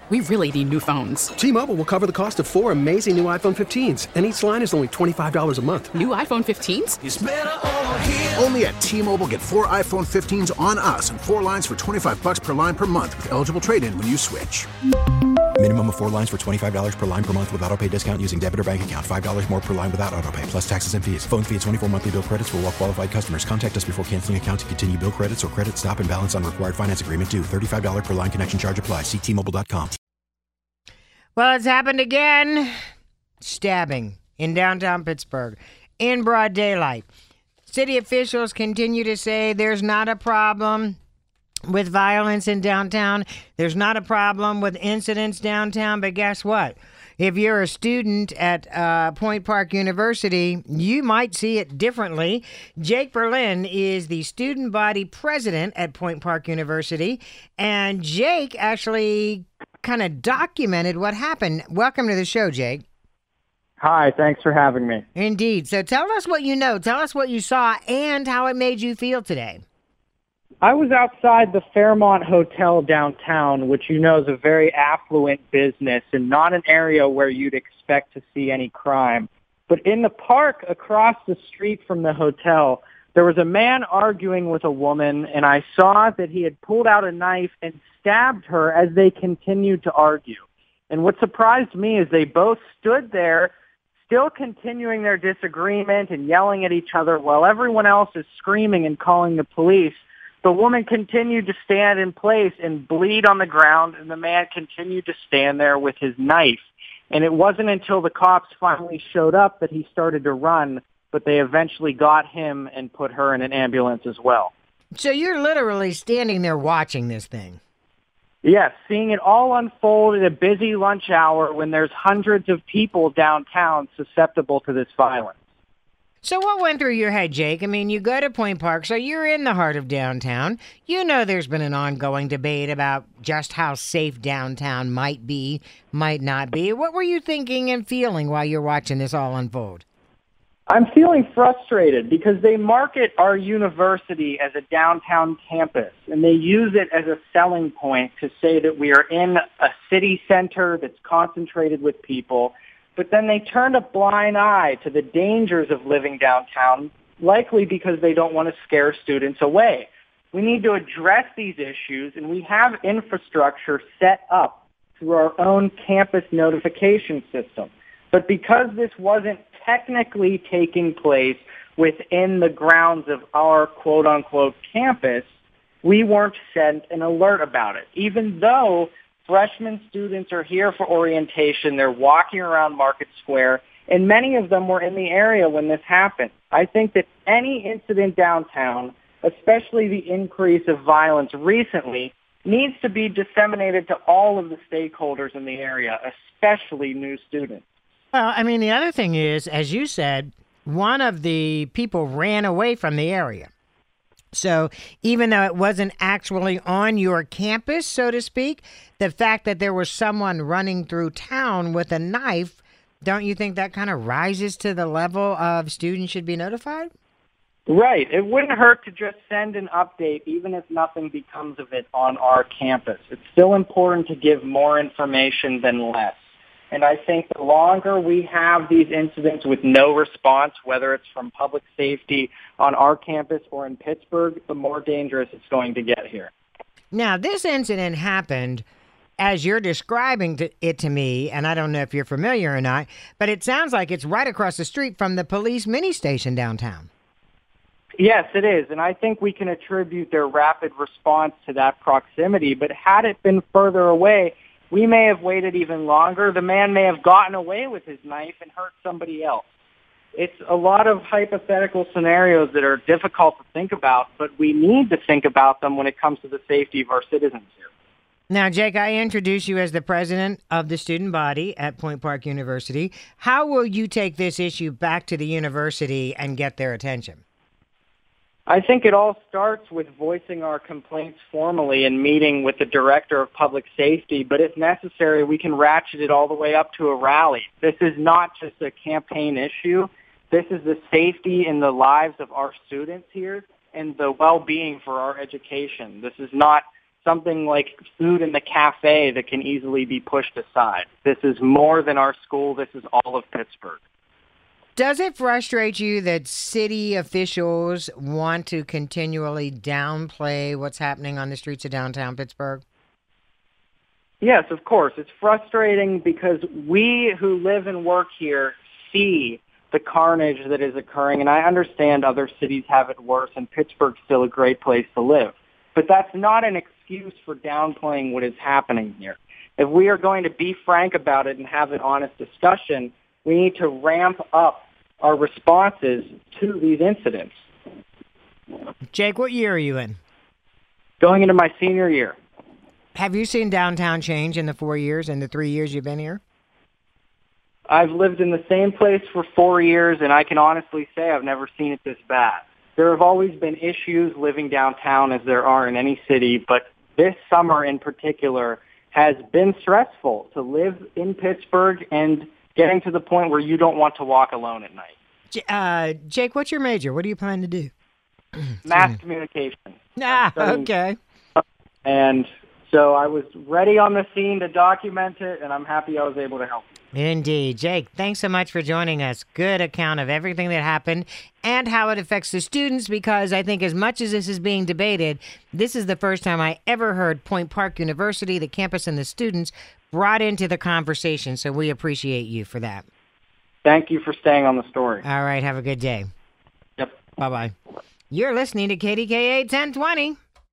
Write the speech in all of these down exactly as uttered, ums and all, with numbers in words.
We really need new phones. T-Mobile will cover the cost of four amazing new iPhone fifteens, and each line is only twenty-five dollars a month. New iPhone fifteens? It's better over here. Only at T-Mobile, get four iPhone fifteens on us and four lines for twenty-five dollars per line per month with eligible trade-in when you switch. Minimum of four lines for twenty-five dollars per line per month with autopay discount using debit or bank account. five dollars more per line without autopay, plus taxes and fees. Phone fee at twenty-four monthly bill credits for well-qualified customers. Contact us before canceling account to continue bill credits or credit stop and balance on required finance agreement due. thirty-five dollars per line connection charge applies. See T Mobile dot com. Well, it's happened again. Stabbing in downtown Pittsburgh in broad daylight. City officials continue to say there's not a problem with violence in downtown. There's not a problem with incidents downtown, but guess what? If you're a student at uh, Point Park University, you might see it differently. Jake Berlin is the student body president at Point Park University, and Jake actually kind of documented what happened. Welcome to the show, Jake. Hi, thanks for having me. Indeed. So tell us what you know. Tell us what you saw and how it made you feel today. I was outside the Fairmont Hotel downtown, which you know is a very affluent business and not an area where you'd expect to see any crime. But in the park across the street from the hotel, there was a man arguing with a woman, and I saw that he had pulled out a knife and stabbed her as they continued to argue. And what surprised me is they both stood there, still continuing their disagreement and yelling at each other while everyone else is screaming and calling the police. The woman continued to stand in place and bleed on the ground, and the man continued to stand there with his knife. And it wasn't until the cops finally showed up that he started to run, but they eventually got him and put her in an ambulance as well. So you're literally standing there watching this thing? Yes, seeing it all unfold at a busy lunch hour when there's hundreds of people downtown susceptible to this violence. So what went through your head, Jake? I mean, you go to Point Park, so you're in the heart of downtown. You know there's been an ongoing debate about just how safe downtown might be, might not be. What were you thinking and feeling while you're watching this all unfold? I'm feeling frustrated because they market our university as a downtown campus, and they use it as a selling point to say that we are in a city center that's concentrated with people. But then they turn a blind eye to the dangers of living downtown, likely because they don't want to scare students away. We need to address these issues, and we have infrastructure set up through our own campus notification system. But because this wasn't technically taking place within the grounds of our quote-unquote campus, we weren't sent an alert about it, even though freshman students are here for orientation. They're walking around Market Square, and many of them were in the area when this happened. I think that any incident downtown, especially the increase of violence recently, needs to be disseminated to all of the stakeholders in the area, especially new students. Well, I mean, the other thing is, as you said, one of the people ran away from the area. So even though it wasn't actually on your campus, so to speak, the fact that there was someone running through town with a knife, don't you think that kind of rises to the level of students should be notified? Right. It wouldn't hurt to just send an update, even if nothing becomes of it on our campus. It's still important to give more information than less. And I think the longer we have these incidents with no response, whether it's from public safety on our campus or in Pittsburgh, the more dangerous it's going to get here. Now, this incident happened as you're describing to, it to me, and I don't know if you're familiar or not, but it sounds like it's right across the street from the police mini station downtown. Yes, it is. And I think we can attribute their rapid response to that proximity. But had it been further away, we may have waited even longer. The man may have gotten away with his knife and hurt somebody else. It's a lot of hypothetical scenarios that are difficult to think about, but we need to think about them when it comes to the safety of our citizens here. Now, Jake, I introduce you as the president of the student body at Point Park University. How will you take this issue back to the university and get their attention? I think it all starts with voicing our complaints formally and meeting with the director of public safety, but if necessary, we can ratchet it all the way up to a rally. This is not just a campaign issue. This is the safety and the lives of our students here and the well-being for our education. This is not something like food in the cafe that can easily be pushed aside. This is more than our school. This is all of Pittsburgh. Does it frustrate you that city officials want to continually downplay what's happening on the streets of downtown Pittsburgh? Yes, of course. It's frustrating because we who live and work here see the carnage that is occurring, and I understand other cities have it worse, and Pittsburgh's still a great place to live. But that's not an excuse for downplaying what is happening here. If we are going to be frank about it and have an honest discussion, we need to ramp up our responses to these incidents. Jake, what year are you in? Going into my senior year. Have you seen downtown change in the four years, in the three years you've been here? I've lived in the same place for four years, and I can honestly say I've never seen it this bad. There have always been issues living downtown, as there are in any city, but this summer in particular has been stressful to live in Pittsburgh and getting to the point where you don't want to walk alone at night. J- uh, Jake, what's your major? What do you plan to do? Mass communication. Ah, okay. And so I was ready on the scene to document it, and I'm happy I was able to help. Indeed. Jake, thanks so much for joining us. Good account of everything that happened and how it affects the students, because I think as much as this is being debated, this is the first time I ever heard Point Park University, the campus, and the students brought into the conversation, so we appreciate you for that. Thank you for staying on the story. All right, have a good day. Yep. Bye-bye. You're listening to K D K A ten twenty.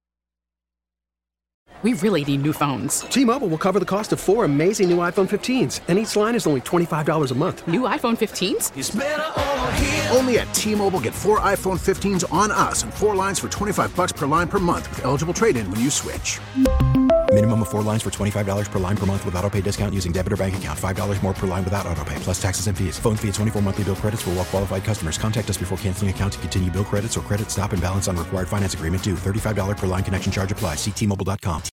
We really need new phones. T-Mobile will cover the cost of four amazing new iPhone fifteens, and each line is only twenty-five dollars a month. New iPhone fifteens? It's better over here. Only at T-Mobile, get four iPhone fifteens on us and four lines for twenty-five bucks per line per month with eligible trade-in when you switch. Minimum of four lines for twenty-five dollars per line per month with autopay discount using debit or bank account. five dollars more per line without autopay, plus taxes and fees. Phone fee at twenty-four monthly bill credits for well-qualified customers. Contact us before canceling account to continue bill credits or credit stop and balance on required finance agreement due. thirty-five dollars per line connection charge applies. See T Mobile dot com.